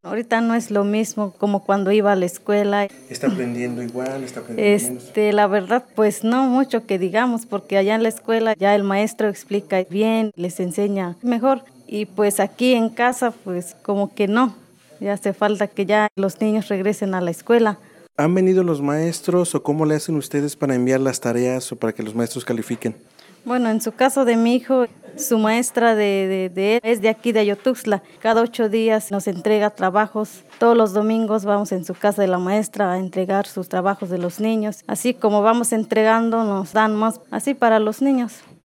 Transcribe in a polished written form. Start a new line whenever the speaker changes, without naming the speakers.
Ahorita no es lo mismo como cuando iba a la escuela.
¿Está aprendiendo igual? ¿Está aprendiendo menos?
La verdad, pues no mucho que digamos, porque allá en la escuela ya el maestro explica bien, les enseña mejor. Y pues aquí en casa, pues como que no. Ya hace falta que ya los niños regresen a la escuela.
¿Han venido los maestros o cómo le hacen ustedes para enviar las tareas o para que los maestros califiquen?
Bueno, en su caso de mi hijo, su maestra de él es de aquí de Ayotuxtla. Cada 8 días nos entrega trabajos. Todos los domingos vamos en su casa de la maestra a entregar sus trabajos de los niños. Así como vamos entregando, nos dan más, así para los niños.